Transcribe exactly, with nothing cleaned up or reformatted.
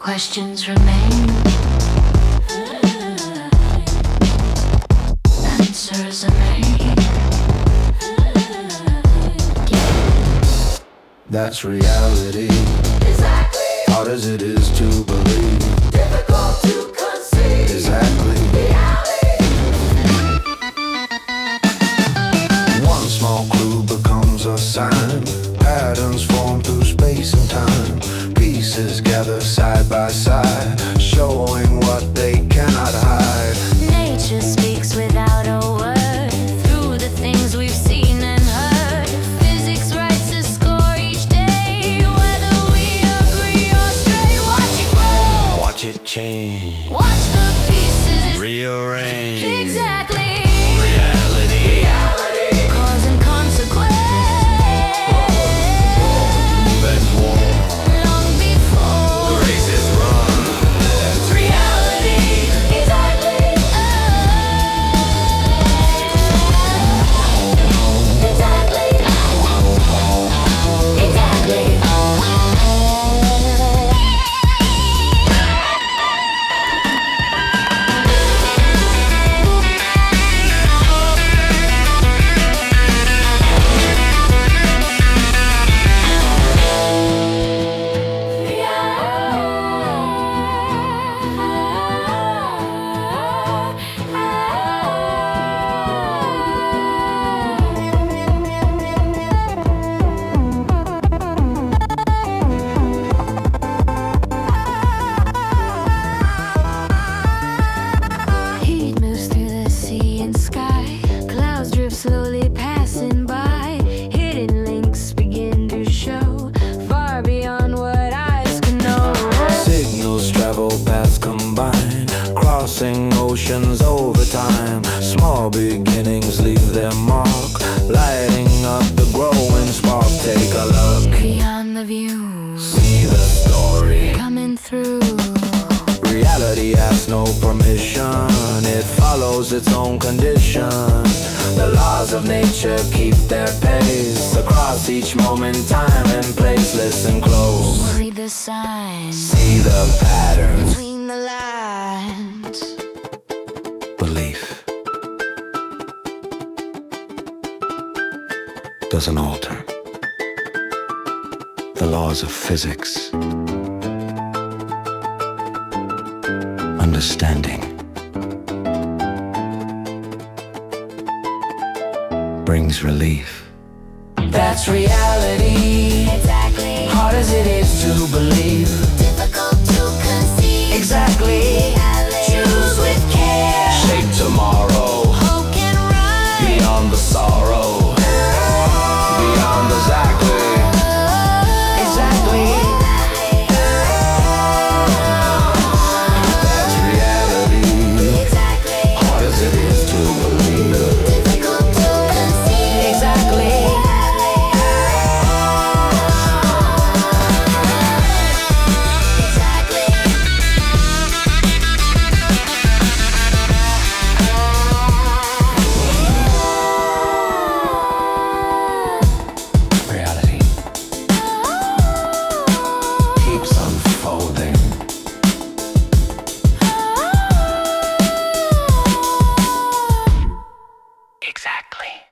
Questions remain. Answers are made. That's reality. Exactly. Hard as it is to believe. Difficult to conceive. Exactly. Reality. One small clue becomes a sign. Patterns form through space and time. Pieces gather side by side, showing what they cannot hide. Nature speaks without a word, through the things we've seen and heard. Physics writes a score each day, whether we agree or stray. Watch it grow, Watch it change, watch the pieces rearrange. exactly. Reality. Reality. Cause and consequence. Then war. Long before Races run. it's reality. Exactly. Exactly. Exactly. Heat moves through the sea and sky. Clouds drift slowly passing by. Hidden links begin to show, far beyond what eyes can know. Signals travel paths combine, crossing oceans over time. Small beginnings leave their mark, lighting up the growing spark. Take a look, Beyond the view, see the story. coming through. Reality asks no permission, it follows its own condition. The laws of nature keep their pace across each moment, time and place. Listen close, Read the signs see the patterns. between the lines. Belief doesn't alter the laws of physics. Understanding brings relief. That's reality. Exactly. Hard as it is to believe.